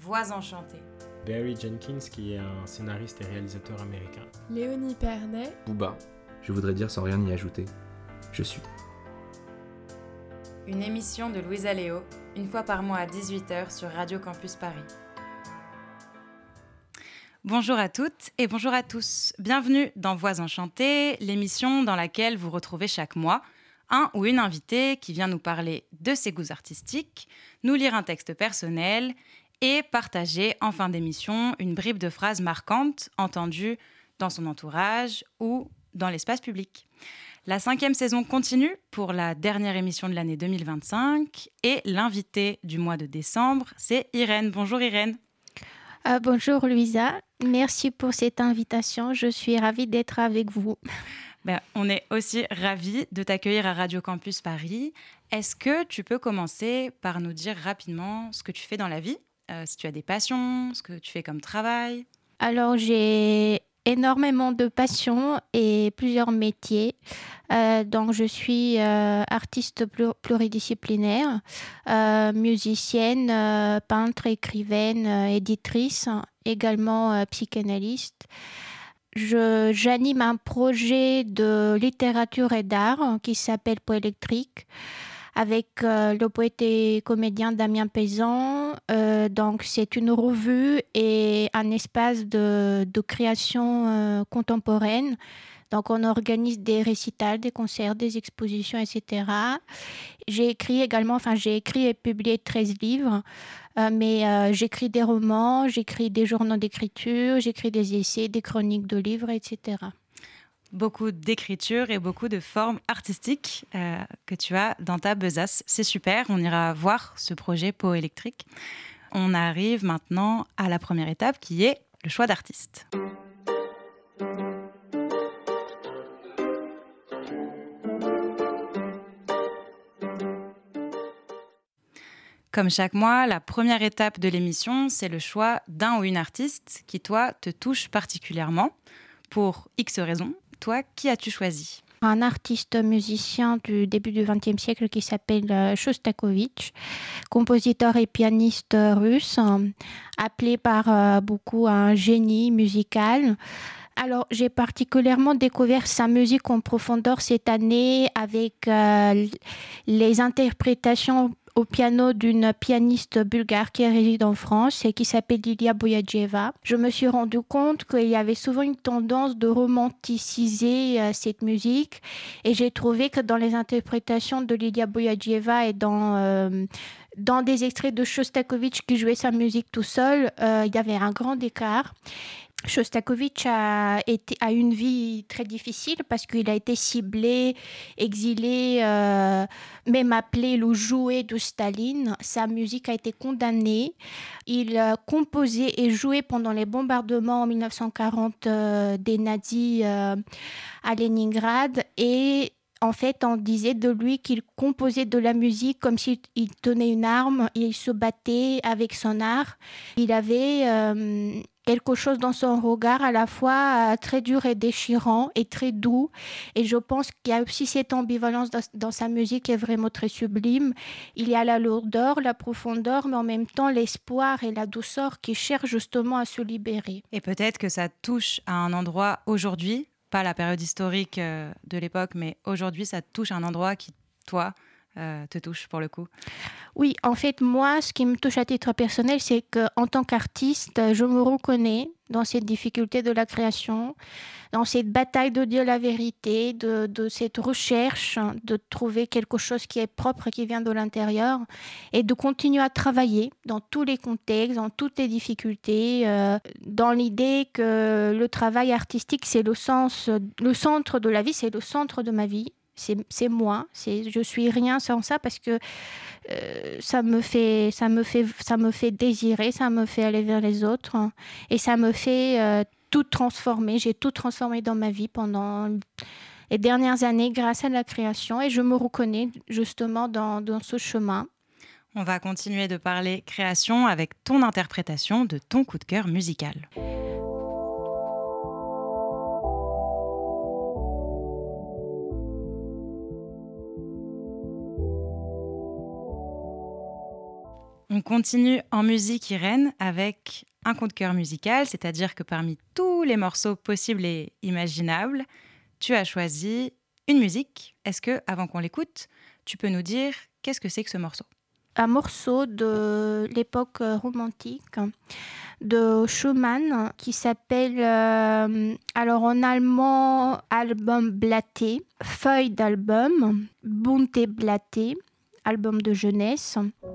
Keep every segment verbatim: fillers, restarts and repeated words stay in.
Voix enchantées. Barry Jenkins, qui est un scénariste et réalisateur américain. Léonie Pernet. Booba. Je voudrais dire sans rien y ajouter. Je suis. Une émission de Louisa Léo, une fois par mois à dix-huit heures sur Radio Campus Paris. Bonjour à toutes et bonjour à tous. Bienvenue dans Voix enchantées, l'émission dans laquelle vous retrouvez chaque mois un ou une invitée qui vient nous parler de ses goûts artistiques, nous lire un texte personnel et partager en fin d'émission une bribe de phrases marquantes entendues dans son entourage ou dans l'espace public. La cinquième saison continue pour la dernière émission de l'année deux mille vingt-cinq et l'invitée du mois de décembre, c'est Irène. Bonjour Irène. Euh, bonjour Louisa, merci pour cette invitation, je suis ravie d'être avec vous. Ben, on est aussi ravis de t'accueillir à Radio Campus Paris. Est-ce que tu peux commencer par nous dire rapidement ce que tu fais dans la vie, euh, si tu as des passions, ce que tu fais comme travail? Alors j'ai énormément de passions et plusieurs métiers. Euh, donc je suis euh, artiste plur- pluridisciplinaire, euh, musicienne, euh, peintre, écrivaine, euh, éditrice, également euh, psychanalyste. Je, j'anime un projet de littérature et d'art qui s'appelle Poélectrique avec euh, le poète et comédien Damien Pézan. Euh, donc c'est une revue et un espace de, de création euh, contemporaine. Donc on organise des récitals, des concerts, des expositions, et cetera. J'ai écrit également, enfin j'ai écrit et publié treize livres, euh, mais euh, j'écris des romans, j'écris des journaux d'écriture, j'écris des essais, des chroniques de livres, et cetera. Beaucoup d'écriture et beaucoup de formes artistiques euh, que tu as dans ta besace. C'est super, on ira voir ce projet Poélectrique. On arrive maintenant à la première étape qui est le choix d'artiste. Comme chaque mois, la première étape de l'émission, c'est le choix d'un ou une artiste qui, toi, te touche particulièrement. Pour X raisons, toi, qui as-tu choisi ? Un artiste musicien du début du vingtième siècle qui s'appelle Shostakovich, compositeur et pianiste russe, appelé par beaucoup un génie musical. Alors, j'ai particulièrement découvert sa musique en profondeur cette année avec euh, les interprétations au piano d'une pianiste bulgare qui réside en France et qui s'appelle Lilia Boyadjeva. Je me suis rendu compte qu'il y avait souvent une tendance de romanticiser euh, cette musique et j'ai trouvé que dans les interprétations de Lilia Boyadjeva et dans, euh, dans des extraits de Shostakovich qui jouait sa musique tout seul, euh, il y avait un grand écart. Shostakovich a, été, a une vie très difficile parce qu'il a été ciblé, exilé, euh, même appelé le jouet de Staline. Sa musique a été condamnée. Il a composé et joué pendant les bombardements en dix-neuf cent quarante euh, des nazis euh, à Leningrad et en fait, on disait de lui qu'il composait de la musique comme s'il tenait une arme et il se battait avec son art. Il avait euh, quelque chose dans son regard à la fois très dur et déchirant et très doux. Et je pense qu'il y a aussi cette ambivalence dans, dans sa musique qui est vraiment très sublime. Il y a la lourdeur, la profondeur, mais en même temps l'espoir et la douceur qui cherchent justement à se libérer. Et peut-être que ça touche à un endroit aujourd'hui, pas la période historique euh, de l'époque, mais aujourd'hui, ça touche à un endroit qui, toi, euh, te touche pour le coup. Oui, en fait, moi, ce qui me touche à titre personnel, c'est qu'en tant qu'artiste, je me reconnais dans cette difficulté de la création, dans cette bataille de dire la vérité, de, de cette recherche de trouver quelque chose qui est propre, qui vient de l'intérieur, et de continuer à travailler dans tous les contextes, dans toutes les difficultés, euh, dans l'idée que le travail artistique, c'est le sens, le centre de la vie, c'est le centre de ma vie. C'est, c'est moi, c'est, je suis rien sans ça parce que euh, ça me fait, ça me fait, ça me fait désirer, ça me fait aller vers les autres et ça me fait euh, tout transformer. J'ai tout transformé dans ma vie pendant les dernières années grâce à la création et je me reconnais justement dans, dans ce chemin. On va continuer de parler création avec ton interprétation de ton coup de cœur musical. On On continue en musique, Irène, avec un coup de cœur musical, c'est-à-dire que parmi tous les morceaux possibles et imaginables, tu as choisi une musique. Est-ce que, avant qu'on l'écoute, tu peux nous dire qu'est-ce que c'est que ce morceau ? Un morceau de l'époque romantique de Schumann qui s'appelle, euh, alors en allemand, Album Blatté, feuille d'album, Bunte Blatté, album de jeunesse.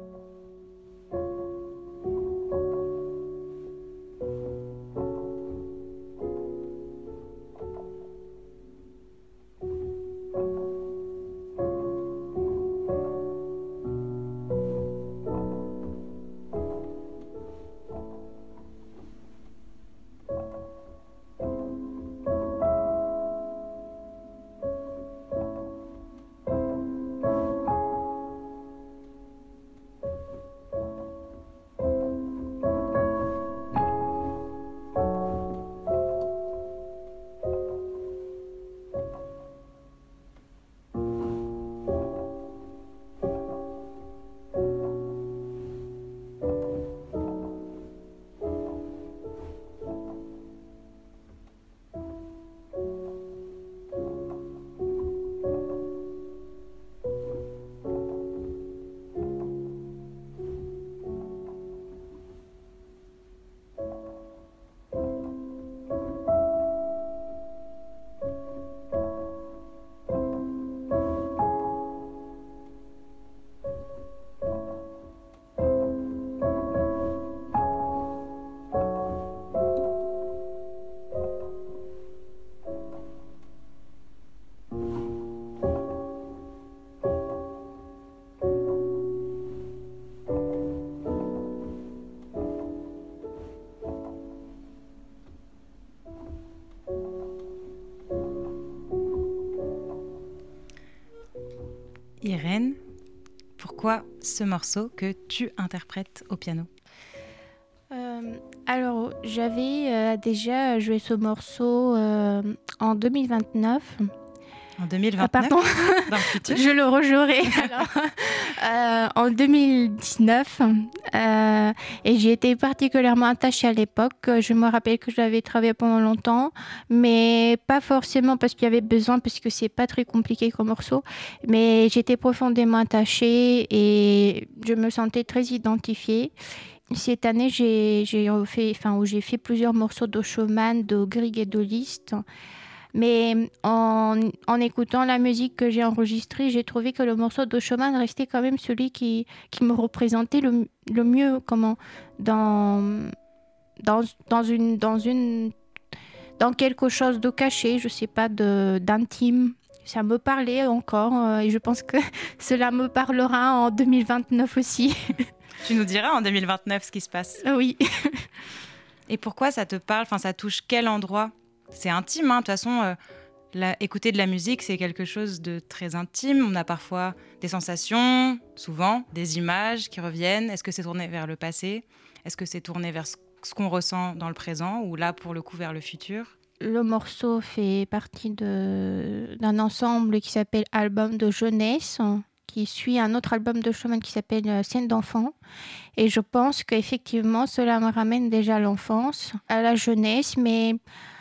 Irène, pourquoi ce morceau que tu interprètes au piano ? euh, Alors, j'avais euh, déjà joué ce morceau euh, en deux mille vingt-neuf. En deux mille vingt-neuf, ah, pardon. Dans le futur. Je le rejouerai alors. euh, en deux mille dix-neuf. Euh, et j'ai été particulièrement attachée à l'époque. Je me rappelle que j'avais travaillé pendant longtemps, mais pas forcément parce qu'il y avait besoin, parce que c'est pas très compliqué comme morceau. Mais j'étais profondément attachée et je me sentais très identifiée. Cette année, j'ai, j'ai, fait, enfin, où j'ai fait plusieurs morceaux de Schumann, de Grieg et de Liszt. Mais en, en écoutant la musique que j'ai enregistrée, j'ai trouvé que le morceau de Schumann restait quand même celui qui, qui me représentait le, le mieux, comment, dans, dans, dans, une, dans, une, dans quelque chose de caché, je ne sais pas, de, d'intime. Ça me parlait encore euh, et je pense que cela me parlera en deux mille vingt-neuf aussi. Tu nous diras en deux mille vingt-neuf ce qui se passe. Oui. Et pourquoi ça te parle ? Enfin, ça touche quel endroit ? C'est intime, hein. De toute façon, euh, la, écouter de la musique, c'est quelque chose de très intime. On a parfois des sensations, souvent, des images qui reviennent. Est-ce que c'est tourné vers le passé ? Est-ce que c'est tourné vers ce, ce qu'on ressent dans le présent ou là, pour le coup, vers le futur ? Le morceau fait partie de, d'un ensemble qui s'appelle Album de jeunesse, qui suit un autre album de Schumann qui s'appelle Scène d'enfant. Et je pense qu'effectivement, cela me ramène déjà à l'enfance, à la jeunesse, mais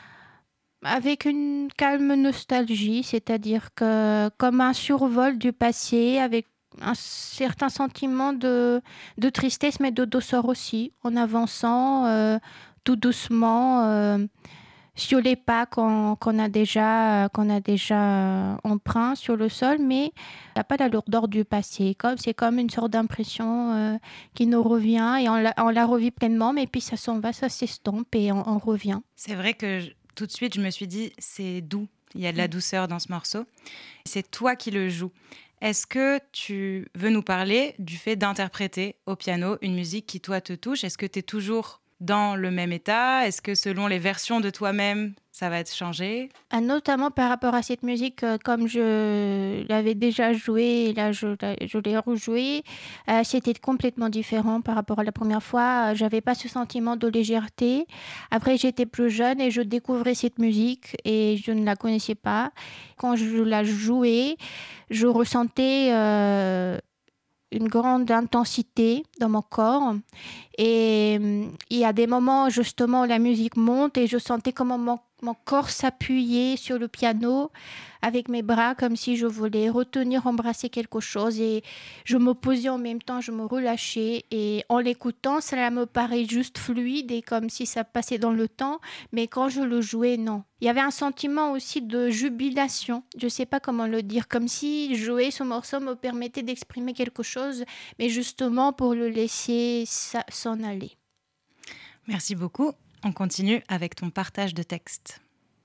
avec une calme nostalgie, c'est-à-dire que comme un survol du passé, avec un certain sentiment de, de tristesse, mais de douceur aussi, en avançant euh, tout doucement euh, sur les pas qu'on, qu'on a déjà, qu'on a déjà emprunts sur le sol, mais il n'y a pas la lourdeur du passé. Comme, c'est comme une sorte d'impression euh, qui nous revient et on la, on la revit pleinement, mais puis ça s'en va, ça s'estompe et on, on revient. C'est vrai que je, tout de suite, je me suis dit, c'est doux. Il y a de la douceur dans ce morceau. C'est toi qui le joues. Est-ce que tu veux nous parler du fait d'interpréter au piano une musique qui, toi, te touche ? Est-ce que tu es toujours dans le même état ? Est-ce que selon les versions de toi-même, ça va être changé ? Ah, notamment par rapport à cette musique, euh, comme je l'avais déjà jouée, et là je, je l'ai rejouée, euh, c'était complètement différent par rapport à la première fois. Euh, j'avais pas ce sentiment de légèreté. Après, j'étais plus jeune et je découvrais cette musique et je ne la connaissais pas. Quand je la jouais, je ressentais... Euh, une grande intensité dans mon corps. Et euh, il y a des moments justement où la musique monte et je sentais comment mon, mon corps s'appuyait sur le piano avec mes bras comme si je voulais retenir, embrasser quelque chose. Et je me posais en même temps, je me relâchais. Et en l'écoutant, cela me paraît juste fluide et comme si ça passait dans le temps. Mais quand je le jouais, non. Il y avait un sentiment aussi de jubilation. Je ne sais pas comment le dire. Comme si jouer ce morceau me permettait d'exprimer quelque chose, mais justement pour le laisser s'en aller. Merci beaucoup. On continue avec ton partage de texte.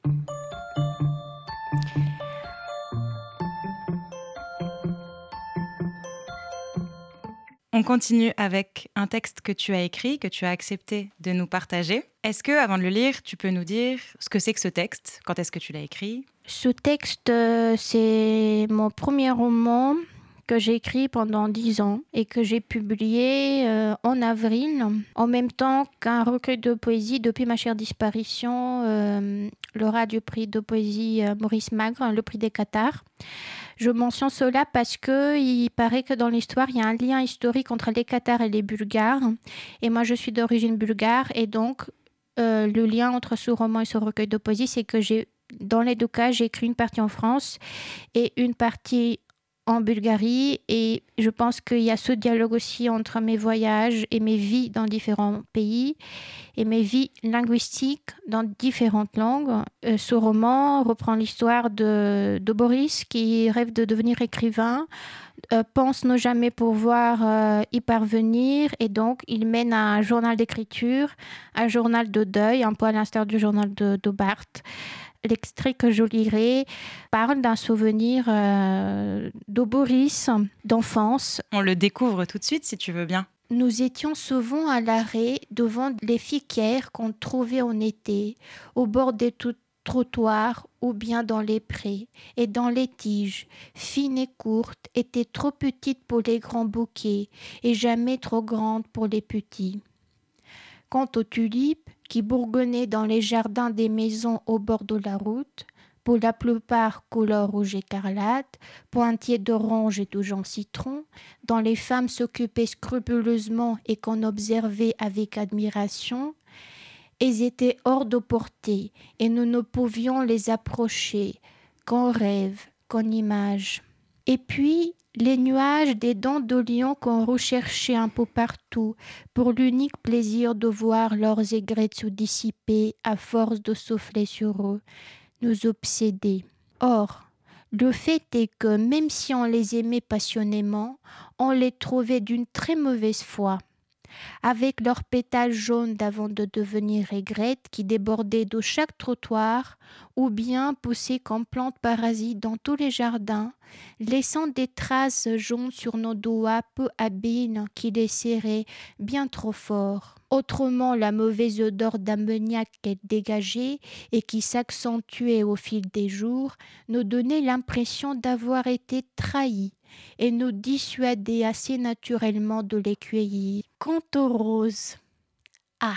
On continue avec un texte que tu as écrit, que tu as accepté de nous partager. Est-ce que, avant de le lire, tu peux nous dire ce que c'est que ce texte ? Quand est-ce que tu l'as écrit ? Ce texte, euh, c'est mon premier roman que j'ai écrit pendant dix ans et que j'ai publié euh, en avril, en même temps qu'un recueil de poésie depuis ma chère disparition, euh, lauréat du prix de poésie euh, Maurice Magre, le prix des Cathares. Je mentionne cela parce qu'il paraît que dans l'histoire, il y a un lien historique entre les Cathares et les Bulgares. Et moi, je suis d'origine bulgare. Et donc, euh, le lien entre ce roman et ce recueil de poésie, c'est que j'ai, dans les deux cas, j'ai écrit une partie en France et une partie en Bulgarie. Et je pense qu'il y a ce dialogue aussi entre mes voyages et mes vies dans différents pays et mes vies linguistiques dans différentes langues. Euh, ce roman reprend l'histoire de, de Boris qui rêve de devenir écrivain, euh, pense ne jamais pouvoir euh, y parvenir et donc il mène un journal d'écriture, un journal de deuil, un peu à l'instar du journal de, de Barthes. L'extrait que je lirai parle d'un souvenir euh, de Boris, d'enfance. On le découvre tout de suite si tu veux bien. Nous étions souvent à l'arrêt devant les fiquières qu'on trouvait en été, au bord des t- trottoirs ou bien dans les prés, et dans les tiges, fines et courtes, étaient trop petites pour les grands bouquets et jamais trop grandes pour les petits. Quant aux tulipes, qui bourgeonnaient dans les jardins des maisons au bord de la route, pour la plupart couleur rouge écarlate, pointillés d'orange et de jambes citron, dont les femmes s'occupaient scrupuleusement et qu'on observait avec admiration, elles étaient hors de portée et nous ne pouvions les approcher qu'en rêve, qu'en image. Et puis, les nuages des dents de lion qu'on recherchait un peu partout pour l'unique plaisir de voir leurs aigrettes se dissiper à force de souffler sur eux, nous obsédaient. Or, le fait est que même si on les aimait passionnément, on les trouvait d'une très mauvaise foi. Avec leurs pétales jaunes d'avant de devenir aigrettes qui débordaient de chaque trottoir, ou bien poussées comme plantes parasites dans tous les jardins, laissant des traces jaunes sur nos doigts peu habiles qui les serraient bien trop fort. Autrement, la mauvaise odeur d'ammoniac qu'elle dégageait et qui s'accentuait au fil des jours nous donnait l'impression d'avoir été trahis et nous dissuadait assez naturellement de les cueillir. Quant aux roses, ah,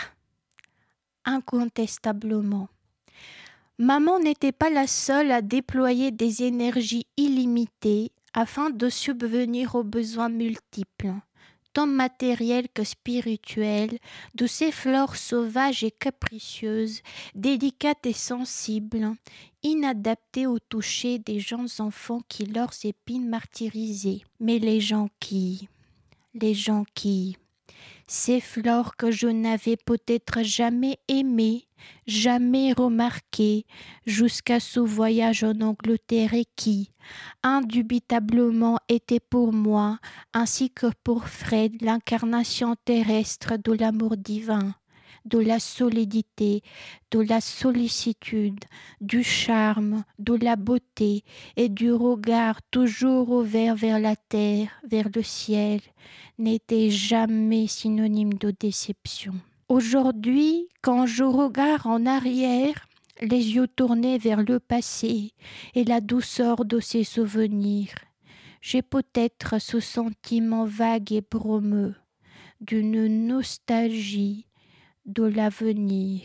incontestablement, maman n'était pas la seule à déployer des énergies illimitées afin de subvenir aux besoins multiples, tant matériels que spirituels, de ces fleurs sauvages et capricieuses, délicates et sensibles, inadaptées au toucher des jeunes enfants qui leurs épines martyrisaient. Mais les jonquilles, les jonquilles, ces fleurs que je n'avais peut-être jamais aimées, jamais remarquées, jusqu'à ce voyage en Angleterre et qui, indubitablement, était pour moi, ainsi que pour Fred, l'incarnation terrestre de l'amour divin, de la solidité, de la sollicitude, du charme, de la beauté et du regard toujours ouvert vers la terre, vers le ciel, n'était jamais synonyme de déception. Aujourd'hui, quand je regarde en arrière, les yeux tournés vers le passé et la douceur de ses souvenirs, j'ai peut-être ce sentiment vague et brumeux d'une nostalgie de l'avenir.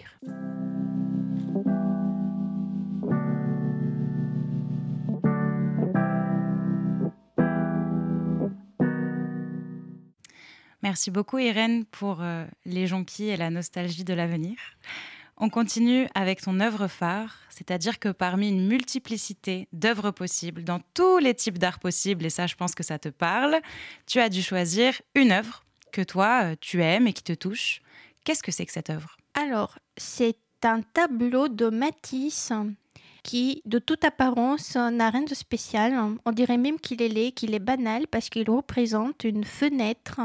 Merci beaucoup Irène pour euh, les jonquilles et la nostalgie de l'avenir. On continue avec ton œuvre phare, c'est-à-dire que parmi une multiplicité d'œuvres possibles, dans tous les types d'art possibles, et ça je pense que ça te parle, tu as dû choisir une œuvre que toi tu aimes et qui te touche. Qu'est-ce que c'est que cette œuvre ? Alors, c'est un tableau de Matisse qui, de toute apparence, n'a rien de spécial. On dirait même qu'il est laid, qu'il est banal, parce qu'il représente une fenêtre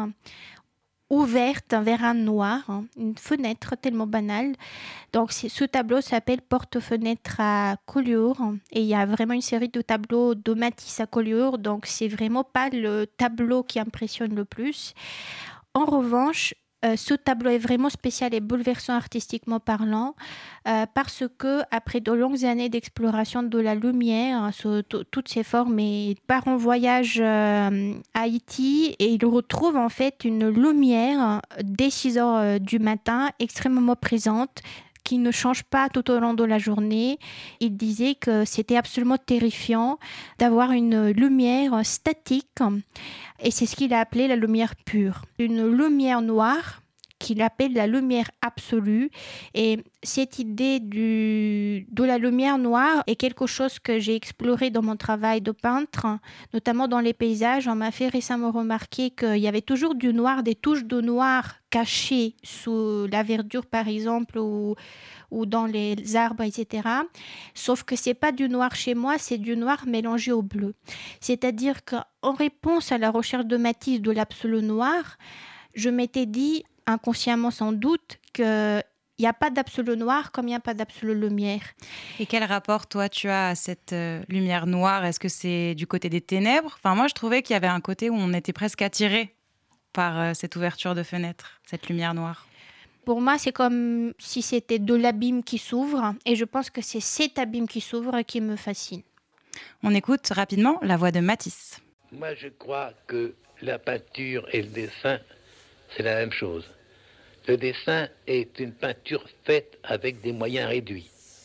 ouverte vers un noir, une fenêtre tellement banale. Donc ce tableau s'appelle Porte-fenêtre à Collioure, et il y a vraiment une série de tableaux de Matisse à Collioure, donc c'est vraiment pas le tableau qui impressionne le plus. En revanche, Euh, ce tableau est vraiment spécial et bouleversant artistiquement parlant euh, parce que après de longues années d'exploration de la lumière sous t- toutes ses formes, il part en voyage euh, à Haïti et il retrouve en fait une lumière dès six heures euh, du matin extrêmement présente qui ne change pas tout au long de la journée. Il disait que c'était absolument terrifiant d'avoir une lumière statique, et c'est ce qu'il a appelé la lumière pure. Une lumière noire qu'il appelle la lumière absolue. Et cette idée du, de la lumière noire est quelque chose que j'ai exploré dans mon travail de peintre, notamment dans les paysages. On m'a fait récemment remarquer qu'il y avait toujours du noir, des touches de noir cachées sous la verdure par exemple, ou, ou dans les arbres, et cetera. Sauf que ce n'est pas du noir chez moi, c'est du noir mélangé au bleu. C'est-à-dire qu'en réponse à la recherche de Matisse de l'absolu noir, je m'étais dit, inconsciemment sans doute, qu'il n'y a pas d'absolu noir comme il n'y a pas d'absolu lumière. Et quel rapport, toi, tu as à cette euh, lumière noire ? Est-ce que c'est du côté des ténèbres ? Enfin, moi, je trouvais qu'il y avait un côté où on était presque attiré par euh, cette ouverture de fenêtre, cette lumière noire. Pour moi, c'est comme si c'était de l'abîme qui s'ouvre, et je pense que c'est cet abîme qui s'ouvre qui me fascine. On écoute rapidement la voix de Matisse. Moi, je crois que la peinture et le dessin, c'est la même chose. Le dessin est une peinture faite avec des moyens réduits.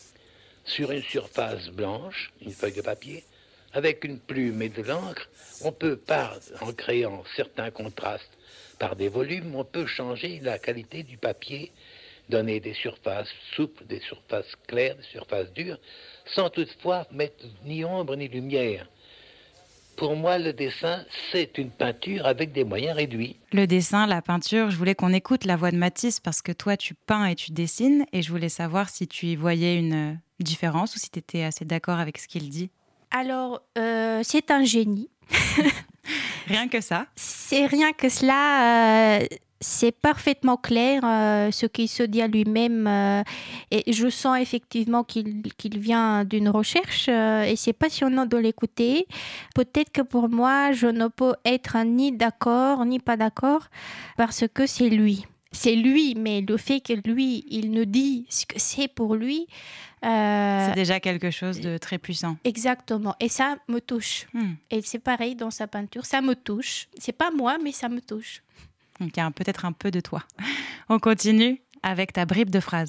Sur une surface blanche, une feuille de papier, avec une plume et de l'encre, on peut, par, en créant certains contrastes par des volumes, on peut changer la qualité du papier, donner des surfaces souples, des surfaces claires, des surfaces dures, sans toutefois mettre ni ombre ni lumière. Pour moi, le dessin, c'est une peinture avec des moyens réduits. Le dessin, la peinture, je voulais qu'on écoute la voix de Matisse parce que toi, tu peins et tu dessines, et je voulais savoir si tu y voyais une différence ou si tu étais assez d'accord avec ce qu'il dit. Alors, euh, c'est un génie. Rien que ça. C'est rien que cela. Euh, c'est parfaitement clair euh, ce qu'il se dit à lui-même. Euh, et je sens effectivement qu'il, qu'il vient d'une recherche euh, et c'est passionnant de l'écouter. Peut-être que pour moi, je ne peux être ni d'accord ni pas d'accord parce que c'est lui. C'est lui, mais le fait que lui, il nous dit ce que c'est pour lui... Euh, c'est déjà quelque chose de très puissant. Exactement. Et ça me touche. Hmm. Et c'est pareil dans sa peinture. Ça me touche. C'est pas moi, mais ça me touche. Donc il y a peut-être un peu de toi. On continue avec ta bribe de phrase.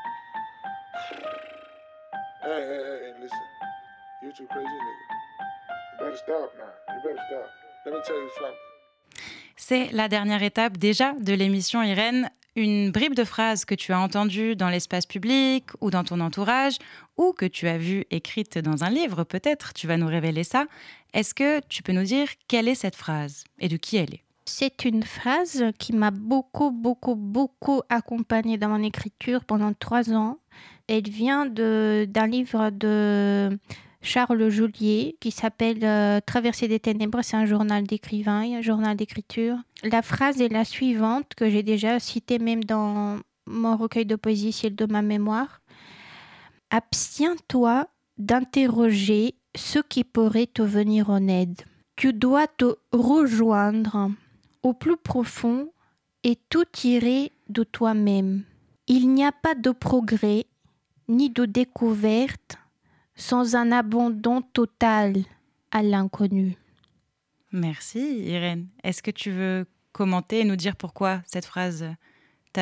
Hey, hey, hey, listen. You're too crazy, nigga. You better stop now. You better stop. Let me tell you something. C'est la dernière étape déjà de l'émission, Irène. Une bribe de phrase que tu as entendue dans l'espace public ou dans ton entourage, ou que tu as vue écrite dans un livre peut-être, tu vas nous révéler ça. Est-ce que tu peux nous dire quelle est cette phrase et de qui elle est ? C'est une phrase qui m'a beaucoup, beaucoup, beaucoup accompagnée dans mon écriture pendant trois ans. Elle vient de, d'un livre de Charles Joliet qui s'appelle euh, « Traversée des ténèbres ». C'est un journal d'écrivain, un journal d'écriture. La phrase est la suivante, que j'ai déjà citée même dans mon recueil de poésie « Ciel de ma mémoire ». « Abstiens-toi d'interroger ce qui pourrait te venir en aide. Tu dois te rejoindre au plus profond et tout tirer de toi-même. Il n'y a pas de progrès ni de découverte sans un abandon total à l'inconnu. » Merci Irène. Est-ce que tu veux commenter et nous dire pourquoi cette phrase t'habite ?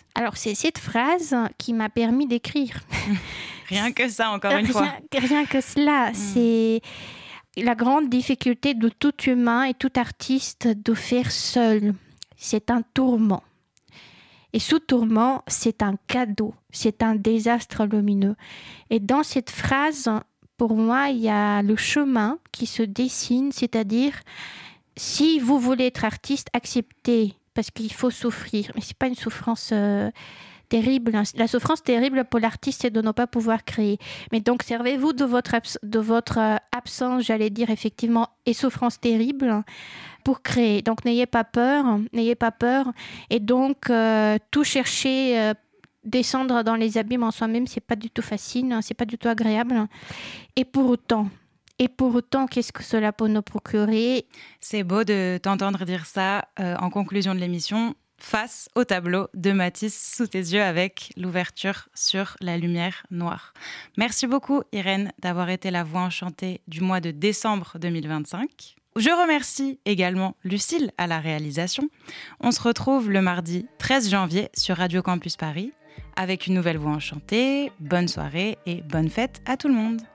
Alors c'est cette phrase qui m'a permis d'écrire. Rien que ça, encore une rien, fois. Rien que cela, mmh. C'est la grande difficulté de tout humain et tout artiste de faire seul. c'est un tourment. Et sous tourment, c'est un cadeau, c'est un désastre lumineux. Et dans cette phrase, pour moi, il y a le chemin qui se dessine, c'est-à-dire, si vous voulez être artiste, acceptez, parce qu'il faut souffrir. Mais ce n'est pas une souffrance euh, terrible. La souffrance terrible pour l'artiste, c'est de ne pas pouvoir créer. Mais donc, servez-vous de votre, abs- de votre euh, absence, j'allais dire effectivement, et souffrance terrible, pour créer. Donc, n'ayez pas peur, n'ayez pas peur. Et donc, euh, tout chercher, euh, descendre dans les abîmes en soi-même, c'est pas du tout facile, hein, c'est pas du tout agréable. Et pour autant, et pour autant, qu'est-ce que cela peut nous procurer ? C'est beau de t'entendre dire ça euh, en conclusion de l'émission, face au tableau de Matisse sous tes yeux avec l'ouverture sur la lumière noire. Merci beaucoup, Irène, d'avoir été la voix enchantée du mois de décembre deux mille vingt-cinq. Je remercie également Lucille à la réalisation. On se retrouve le mardi treize janvier sur Radio Campus Paris avec une nouvelle voix enchantée. Bonne soirée et bonne fête à tout le monde.